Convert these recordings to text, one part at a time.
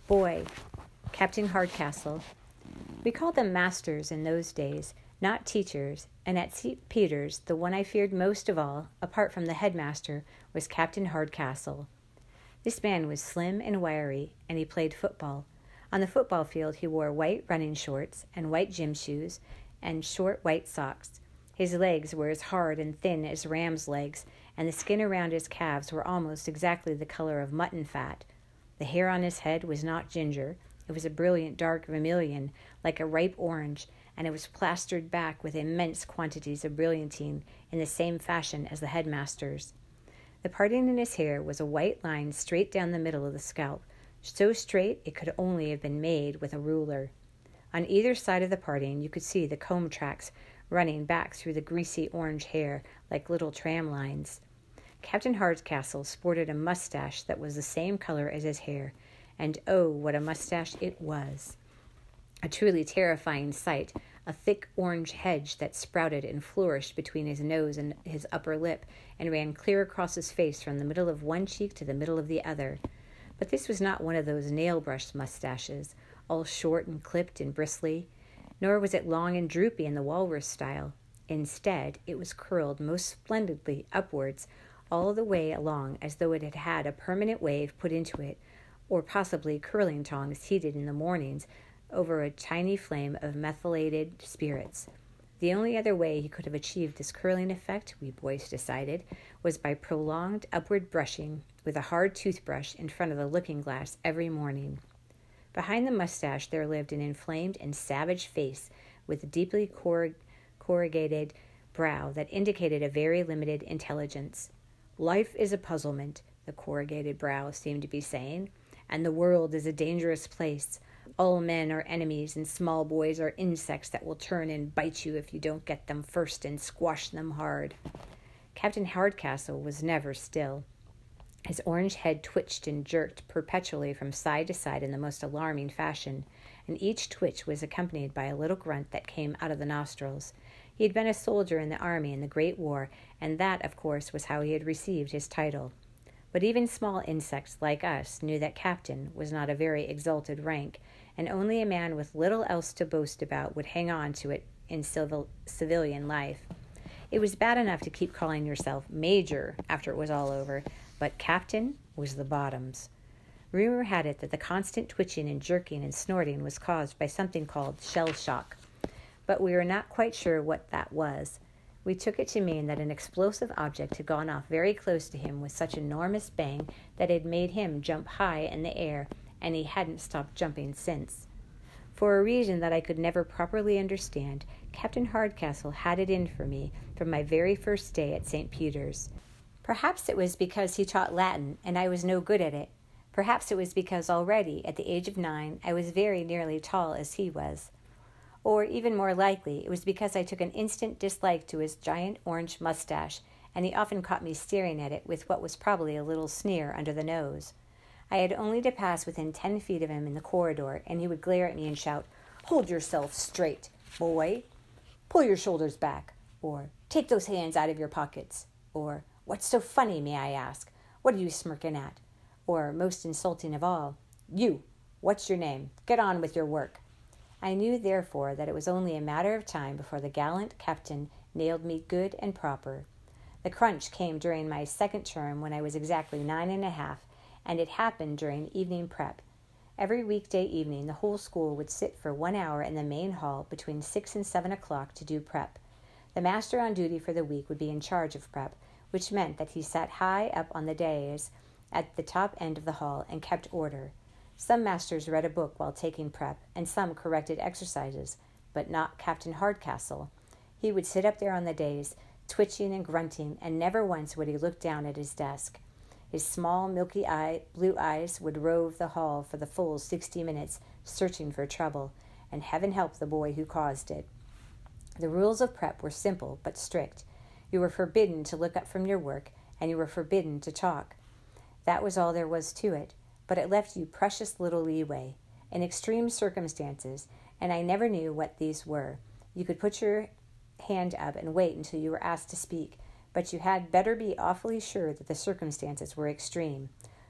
Boy, Captain Hardcastle. We called them masters in those days, not teachers, and at St. Peter's the one I feared most of all, apart from the headmaster, was Captain Hardcastle. This man was slim and wiry, and he played football. On the football field he wore white running shorts and white gym shoes and short white socks. His legs were as hard and thin as ram's legs, and the skin around his calves were almost exactly the color of mutton fat. The hair on his head was not ginger. It was a brilliant dark vermilion, like a ripe orange, and it was plastered back with immense quantities of brilliantine in the same fashion as the headmaster's. The parting in his hair was a white line straight down the middle of the scalp, so straight it could only have been made with a ruler. On either side of the parting you could see the comb tracks running back through the greasy orange hair like little tram lines. Captain Hardcastle sported a mustache that was the same color as his hair, and oh, what a mustache it was! A truly terrifying sight, a thick orange hedge that sprouted and flourished between his nose and his upper lip and ran clear across his face from the middle of one cheek to the middle of the other. But this was not one of those nail-brush mustaches, all short and clipped and bristly, nor was it long and droopy in the walrus style. Instead, it was curled most splendidly upwards all the way along as though it had had a permanent wave put into it, or possibly curling tongs heated in the mornings over a tiny flame of methylated spirits. The only other way he could have achieved this curling effect, we boys decided, was by prolonged upward brushing with a hard toothbrush in front of the looking-glass every morning. Behind the mustache there lived an inflamed and savage face with a deeply corrugated brow that indicated a very limited intelligence. "Life is a puzzlement," the corrugated brow seemed to be saying, "and the world is a dangerous place. All men are enemies, and small boys are insects that will turn and bite you if you don't get them first and squash them hard." Captain Hardcastle was never still. His orange head twitched and jerked perpetually from side to side in the most alarming fashion, and each twitch was accompanied by a little grunt that came out of the nostrils. He had been a soldier in the army in the Great War, and that, of course, was how he had received his title. But even small insects like us knew that captain was not a very exalted rank, and only a man with little else to boast about would hang on to it in civilian life. It was bad enough to keep calling yourself major after it was all over, but captain was the bottoms. Rumor had it that the constant twitching and jerking and snorting was caused by something called shell shock, but we were not quite sure what that was. We took it to mean that an explosive object had gone off very close to him with such enormous bang that it had made him jump high in the air, and he hadn't stopped jumping since. For a reason that I could never properly understand, Captain Hardcastle had it in for me from my very first day at St. Peter's. Perhaps it was because he taught Latin and I was no good at it. Perhaps it was because already, at the age of 9, I was very nearly tall as he was. Or, even more likely, it was because I took an instant dislike to his giant orange mustache, and he often caught me staring at it with what was probably a little sneer under the nose. I had only to pass within 10 feet of him in the corridor, and he would glare at me and shout, "Hold yourself straight, boy! Pull your shoulders back!" Or, "Take those hands out of your pockets!" Or, "What's so funny, may I ask? What are you smirking at?" Or, most insulting of all, "You! What's your name? Get on with your work!" I knew, therefore, that it was only a matter of time before the gallant captain nailed me good and proper. The crunch came during my second term when I was exactly 9.5, and it happened during evening prep. Every weekday evening the whole school would sit for 1 hour in the main hall between 6 and 7 o'clock to do prep. The master on duty for the week would be in charge of prep, which meant that he sat high up on the dais at the top end of the hall and kept order. Some masters read a book while taking prep, and some corrected exercises, but not Captain Hardcastle. He would sit up there on the dais, twitching and grunting, and never once would he look down at his desk. His small, milky blue eyes would rove the hall for the full 60 minutes, searching for trouble, and heaven help the boy who caused it. The rules of prep were simple but strict. You were forbidden to look up from your work, and you were forbidden to talk. That was all there was to it, but it left you precious little leeway. In extreme circumstances, and I never knew what these were, you could put your hand up and wait until you were asked to speak, but you had better be awfully sure that the circumstances were extreme.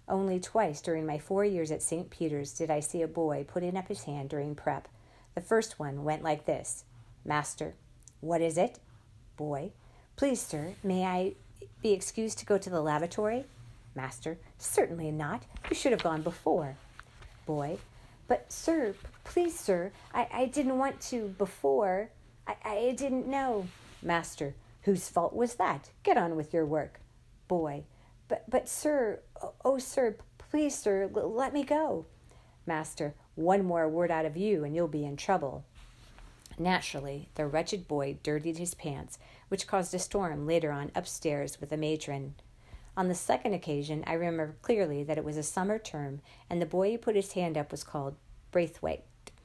Only twice during my 4 years at St. Peter's did I see a boy putting up his hand during prep. The first one went like this. Master. What is it? Boy. Please, sir, may I be excused to go to the lavatory? Master. Certainly not. You should have gone before. Boy. But, sir, please, sir, I didn't want to before. I didn't know. Master. Whose fault was that? Get on with your work. Boy. But, sir, oh, sir, please, sir, let me go. Master. One more word out of you and you'll be in trouble. Naturally, the wretched boy dirtied his pants, which caused a storm later on upstairs with the matron. On the second occasion, I remember clearly that it was a summer term, and the boy who put his hand up was called Braithwaite.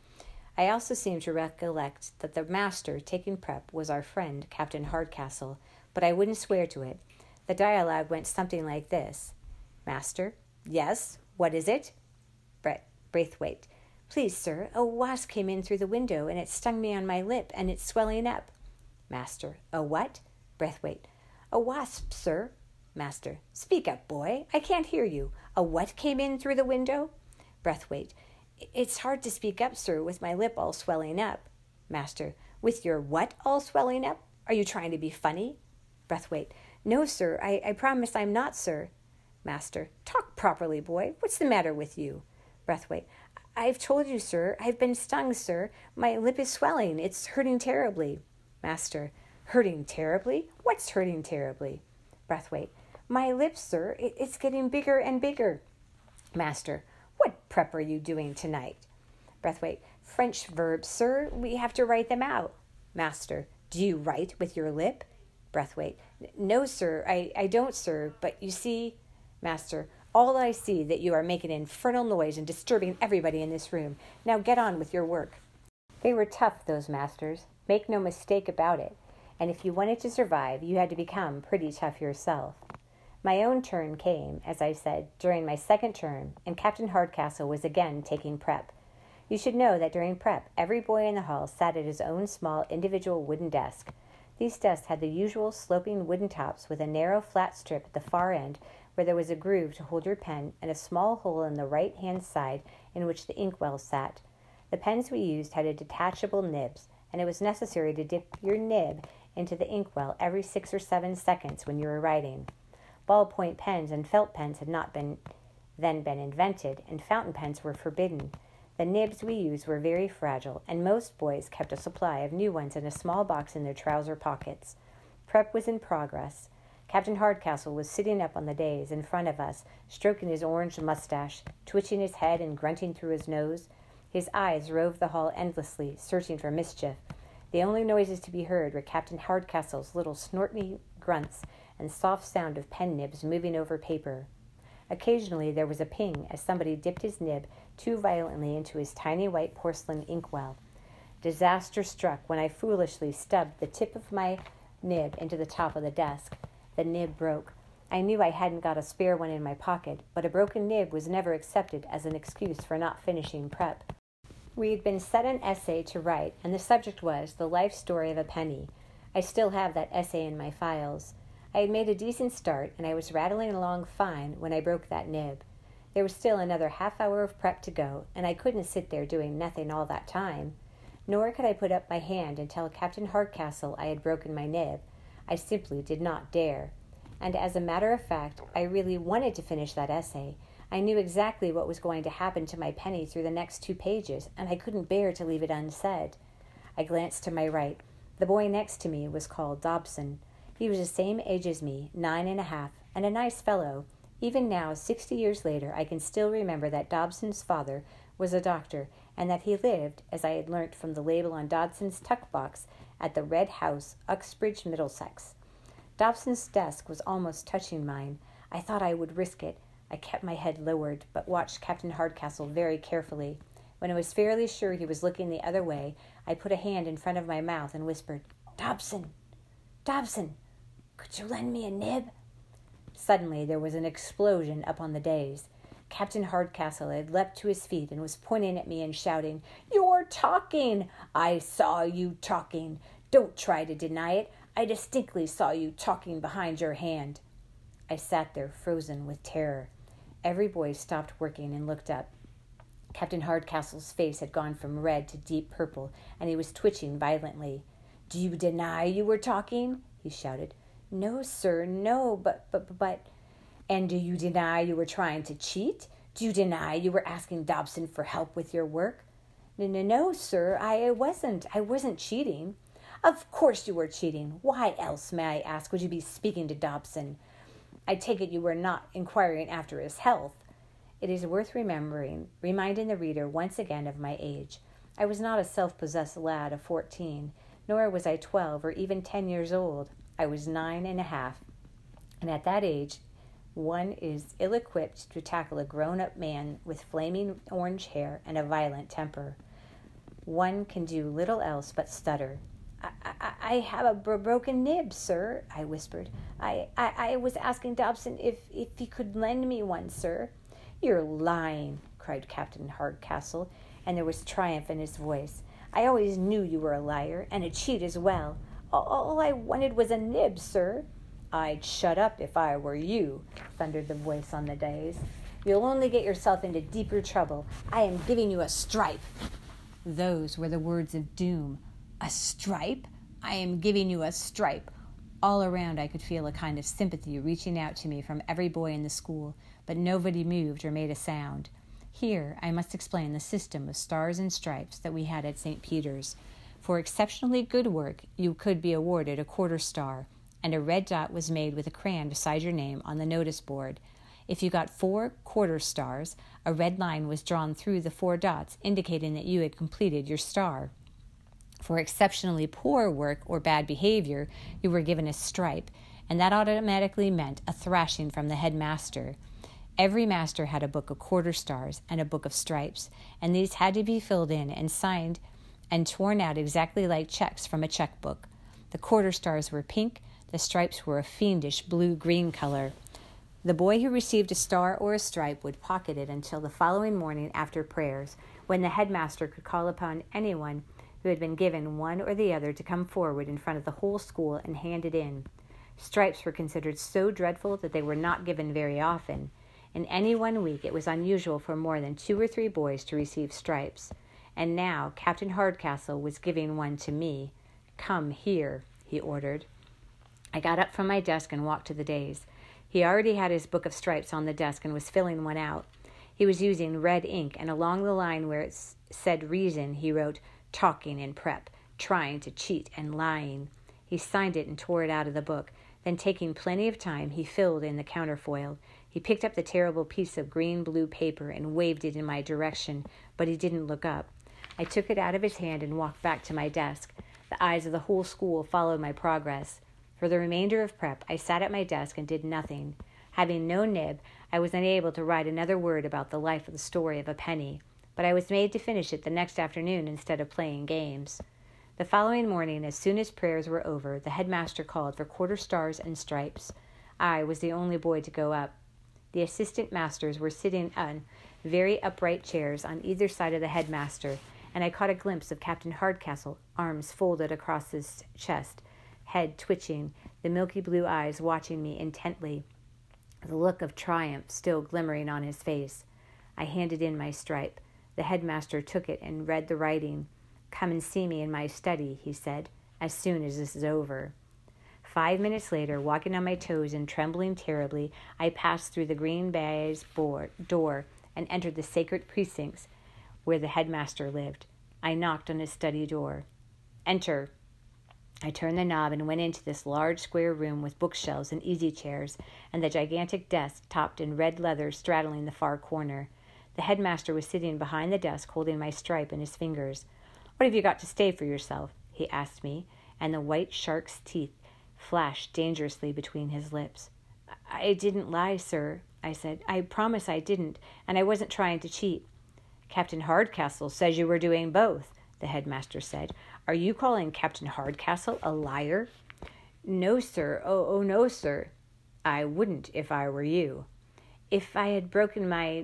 I also seem to recollect that the master taking prep was our friend, Captain Hardcastle, but I wouldn't swear to it. The dialogue went something like this. Master. Yes, what is it? Braithwaite. Please, sir, a wasp came in through the window, and it stung me on my lip, and it's swelling up. Master. A what? Braithwaite. A wasp, sir. Master. Speak up, boy. I can't hear you. A what came in through the window? Braithwaite. It's hard to speak up, sir, with my lip all swelling up. Master. With your what all swelling up? Are you trying to be funny? Braithwaite. No, sir. I promise I'm not, sir. Master. Talk properly, boy. What's the matter with you? Braithwaite. I've told you, sir. I've been stung, sir. My lip is swelling. It's hurting terribly. Master. Hurting terribly? What's hurting terribly? Braithwaite. My lips, sir. It's getting bigger and bigger. Master. What prep are you doing tonight? Braithwaite. French verbs, sir. We have to write them out. Master. Do you write with your lip? Braithwaite. No, sir. I don't, sir. But you see... Master. All I see that you are making an infernal noise and disturbing everybody in this room. Now get on with your work. They were tough, those masters. Make no mistake about it. And if you wanted to survive, you had to become pretty tough yourself. My own turn came, as I said, during my second term, and Captain Hardcastle was again taking prep. You should know that during prep, every boy in the hall sat at his own small individual wooden desk. These desks had the usual sloping wooden tops with a narrow flat strip at the far end where there was a groove to hold your pen and a small hole in the right-hand side in which the inkwell sat. The pens we used had a detachable nibs, and it was necessary to dip your nib into the inkwell every 6 or 7 seconds when you were writing. Ballpoint pens and felt pens had not then been invented, and fountain pens were forbidden. The nibs we used were very fragile, and most boys kept a supply of new ones in a small box in their trouser pockets. Prep was in progress. Captain Hardcastle was sitting up on the dais in front of us, stroking his orange mustache, twitching his head and grunting through his nose. His eyes roved the hall endlessly, searching for mischief. The only noises to be heard were Captain Hardcastle's little snorty grunts and soft sound of pen nibs moving over paper. Occasionally there was a ping as somebody dipped his nib too violently into his tiny white porcelain inkwell. Disaster struck when I foolishly stubbed the tip of my nib into the top of the desk. The nib broke. I knew I hadn't got a spare one in my pocket, but a broken nib was never accepted as an excuse for not finishing prep. We had been set an essay to write, and the subject was The Life Story of a Penny. I still have that essay in my files. I had made a decent start, and I was rattling along fine when I broke that nib. There was still another half-hour of prep to go, and I couldn't sit there doing nothing all that time. Nor could I put up my hand and tell Captain Hardcastle I had broken my nib. I simply did not dare. And as a matter of fact, I really wanted to finish that essay. I knew exactly what was going to happen to my penny through the next 2 pages, and I couldn't bear to leave it unsaid. I glanced to my right. The boy next to me was called Dobson. He was the same age as me, 9.5, and a nice fellow. Even now, 60 years later, I can still remember that Dobson's father was a doctor, and that he lived, as I had learnt from the label on Dodson's tuck box, at the Red House, Uxbridge, Middlesex. Dobson's desk was almost touching mine. I thought I would risk it. I kept my head lowered, but watched Captain Hardcastle very carefully. When I was fairly sure he was looking the other way, I put a hand in front of my mouth and whispered, Dobson! Dobson! Could you lend me a nib? Suddenly there was an explosion up on the dais. Captain Hardcastle had leapt to his feet and was pointing at me and shouting, You're talking! I saw you talking! Don't try to deny it! I distinctly saw you talking behind your hand. I sat there frozen with terror. Every boy stopped working and looked up. Captain Hardcastle's face had gone from red to deep purple, and he was twitching violently. "Do you deny you were talking?" he shouted. "No, sir, no, but... And do you deny you were trying to cheat? Do you deny you were asking Dobson for help with your work?" No, sir, I wasn't. I wasn't cheating." "Of course you were cheating. Why else, may I ask, would you be speaking to Dobson? I take it you were not inquiring after his health." It is worth reminding the reader once again of my age. I was not a self-possessed lad of 14, nor was I 12 or even 10 years old. I was 9.5, and at that age, one is ill-equipped to tackle a grown-up man with flaming orange hair and a violent temper. One can do little else but stutter. I have a broken nib, sir," I whispered. I was asking Dobson if he could lend me one, sir." "You're lying," cried Captain Hardcastle, and there was triumph in his voice. "I always knew you were a liar, and a cheat as well. All I wanted was a nib, sir." "I'd shut up if I were you," thundered the voice on the dais. "You'll only get yourself into deeper trouble. I am giving you a stripe." Those were the words of doom. A stripe? I am giving you a stripe. All around I could feel a kind of sympathy reaching out to me from every boy in the school, but nobody moved or made a sound. Here I must explain the system of stars and stripes that we had at St. Peter's. For exceptionally good work, you could be awarded a quarter star, and a red dot was made with a crayon beside your name on the notice board. If you got 4 quarter stars, a red line was drawn through the 4 dots, indicating that you had completed your star. For exceptionally poor work or bad behavior, you were given a stripe, and that automatically meant a thrashing from the headmaster. Every master had a book of quarter stars and a book of stripes, and these had to be filled in and signed and torn out exactly like checks from a checkbook. The quarter stars were pink, the stripes were a fiendish blue-green color. The boy who received a star or a stripe would pocket it until the following morning after prayers, when the headmaster could call upon anyone who had been given one or the other to come forward in front of the whole school and hand it in. Stripes were considered so dreadful that they were not given very often. In any one week it was unusual for more than 2 or 3 boys to receive stripes. And now Captain Hardcastle was giving one to me. "Come here," he ordered. I got up from my desk and walked to the dais. He already had his book of stripes on the desk and was filling one out. He was using red ink, and along the line where it said reason, he wrote, "Talking in prep, trying to cheat and lying." He signed it and tore it out of the book. Then, taking plenty of time, he filled in the counterfoil. He picked up the terrible piece of green-blue paper and waved it in my direction, but he didn't look up. I took it out of his hand and walked back to my desk. The eyes of the whole school followed my progress. For the remainder of prep, I sat at my desk and did nothing. Having no nib, I was unable to write another word about the life of the story of a penny, but I was made to finish it the next afternoon instead of playing games. The following morning, as soon as prayers were over, the headmaster called for quarter stars and stripes. I was the only boy to go up. The assistant masters were sitting on very upright chairs on either side of the headmaster, and I caught a glimpse of Captain Hardcastle, arms folded across his chest, head twitching, the milky blue eyes watching me intently, the look of triumph still glimmering on his face. I handed in my stripe. The headmaster took it and read the writing. "Come and see me in my study," he said, "as soon as this is over." 5 minutes later, walking on my toes and trembling terribly, I passed through the green baize door and entered the sacred precincts where the headmaster lived. I knocked on his study door. "Enter." I turned the knob and went into this large square room with bookshelves and easy chairs, and the gigantic desk topped in red leather straddling the far corner. The headmaster was sitting behind the desk holding my stripe in his fingers. "What have you got to say for yourself?" he asked me, and the white shark's teeth flashed dangerously between his lips. "I didn't lie, sir," I said. "I promise I didn't, and I wasn't trying to cheat." "Captain Hardcastle says you were doing both," the headmaster said. "Are you calling Captain Hardcastle a liar?" "No, sir. Oh, no, sir." "I wouldn't if I were you." I had broken my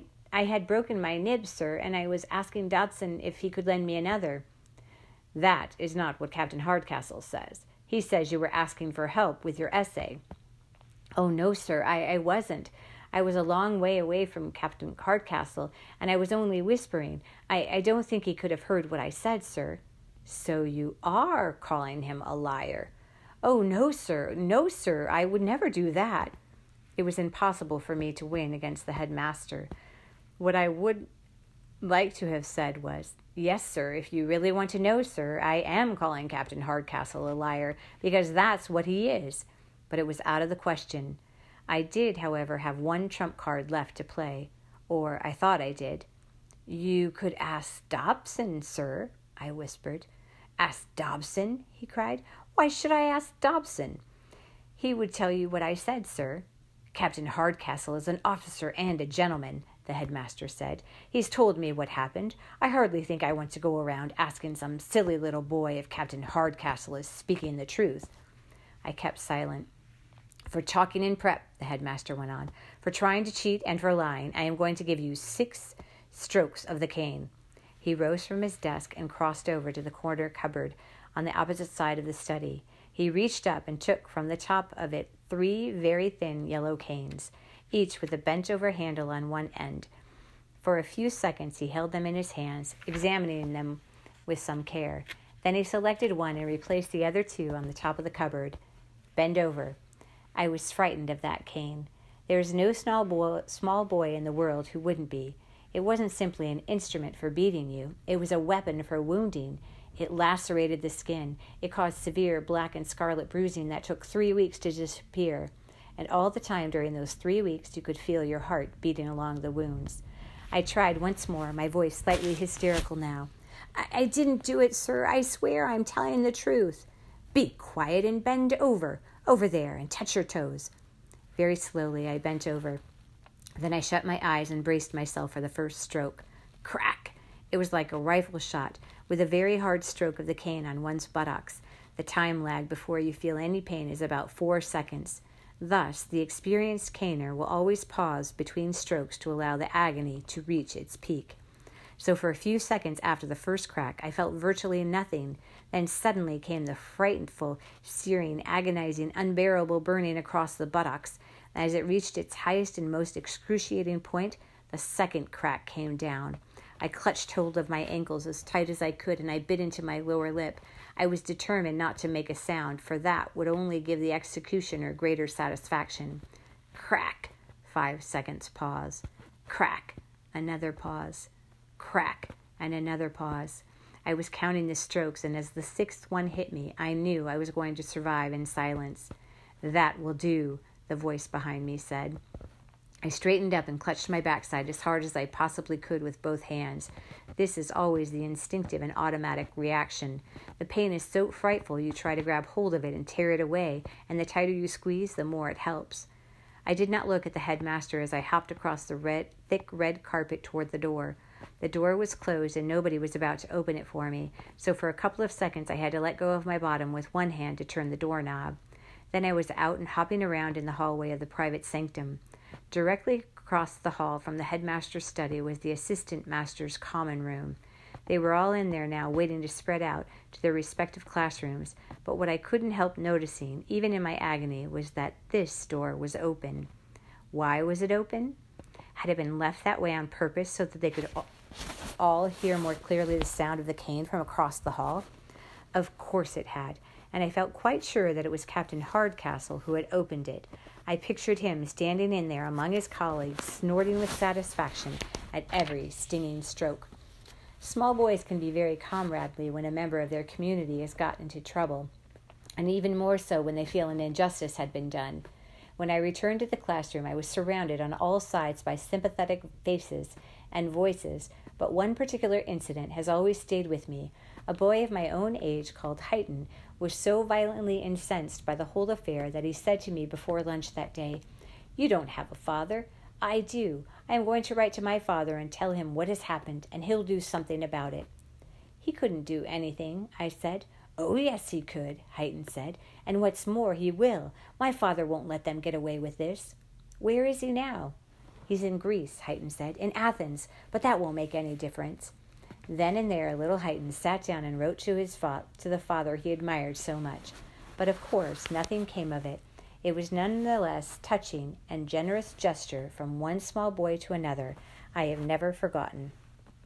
nib, sir, and I was asking Dobson if he could lend me another." "That is not what Captain Hardcastle says. He says you were asking for help with your essay." "Oh, no, sir, I wasn't. I was a long way away from Captain Hardcastle, and I was only whispering. I don't think he could have heard what I said, sir." "So you are calling him a liar?" "Oh, no, sir. No, sir. I would never do that." It was impossible for me to win against the headmaster. What I would like to have said was, "Yes, sir, if you really want to know, sir, I am calling Captain Hardcastle a liar, because that's what he is." But it was out of the question. I did, however, have one trump card left to play, or I thought I did. "You could ask Dobson, sir," I whispered. "Ask Dobson?" he cried. "Why should I ask Dobson?" "He would tell you what I said, sir." "Captain Hardcastle is an officer and a gentleman," the headmaster said. "He's told me what happened. I hardly think I want to go around asking some silly little boy if Captain Hardcastle is speaking the truth." I kept silent. "For talking in prep," the headmaster went on, "for trying to cheat and for lying, I am going to give you 6 strokes of the cane." He rose from his desk and crossed over to the corner cupboard on the opposite side of the study. He reached up and took from the top of it 3 very thin yellow canes, each with a bent-over handle on one end. For a few seconds he held them in his hands, examining them with some care. Then he selected one and replaced the other 2 on the top of the cupboard. "Bend over." I was frightened of that cane. There is no small boy in the world who wouldn't be. It wasn't simply an instrument for beating you. It was a weapon for wounding. It lacerated the skin. It caused severe black and scarlet bruising that took 3 weeks to disappear. And all the time during those 3 weeks, you could feel your heart beating along the wounds. I tried once more, my voice slightly hysterical now. I didn't do it, sir. I swear I'm telling the truth." "Be quiet and bend over there, and touch your toes." Very slowly I bent over. Then I shut my eyes and braced myself for the first stroke. Crack! It was like a rifle shot, with a very hard stroke of the cane on one's buttocks. The time lag before you feel any pain is about 4 seconds. Thus, the experienced caner will always pause between strokes to allow the agony to reach its peak. So for a few seconds after the first crack, I felt virtually nothing. Then suddenly came the frightful, searing, agonizing, unbearable burning across the buttocks. As it reached its highest and most excruciating point, the second crack came down. I clutched hold of my ankles as tight as I could, and I bit into my lower lip. I was determined not to make a sound, for that would only give the executioner greater satisfaction. Crack! 5 seconds pause. Crack! Another pause. Crack! And another pause. I was counting the strokes, and as the 6th one hit me, I knew I was going to survive in silence. "That will do," the voice behind me said. I straightened up and clutched my backside as hard as I possibly could with both hands. This is always the instinctive and automatic reaction. The pain is so frightful you try to grab hold of it and tear it away, and the tighter you squeeze, the more it helps. I did not look at the headmaster as I hopped across the thick red carpet toward the door. The door was closed and nobody was about to open it for me, so for a couple of seconds I had to let go of my bottom with one hand to turn the doorknob. Then I was out and hopping around in the hallway of the private sanctum. Directly across the hall from the headmaster's study was the assistant master's common room. They were all in there now, waiting to spread out to their respective classrooms, but what I couldn't help noticing, even in my agony, was that this door was open. Why was it open? Had it been left that way on purpose so that they could all hear more clearly the sound of the cane from across the hall? Of course it had, and I felt quite sure that it was Captain Hardcastle who had opened it. I pictured him standing in there among his colleagues, snorting with satisfaction at every stinging stroke. Small boys can be very comradely when a member of their community has got into trouble, and even more so when they feel an injustice had been done. When I returned to the classroom, I was surrounded on all sides by sympathetic faces and voices, but one particular incident has always stayed with me. A boy of my own age called Heighton was so violently incensed by the whole affair that he said to me before lunch that day, "You don't have a father. I do. I am going to write to my father and tell him what has happened, and he'll do something about it." "He couldn't do anything," I said. "Oh, yes, he could," Heighton said. "And what's more, he will. My father won't let them get away with this." "Where is he now?" "He's in Greece," Heighton said. "In Athens, but that won't make any difference." Then and there, little Heighton sat down and wrote to the father he admired so much. But of course, nothing came of it. It was none the less touching and generous gesture from one small boy to another. I have never forgotten.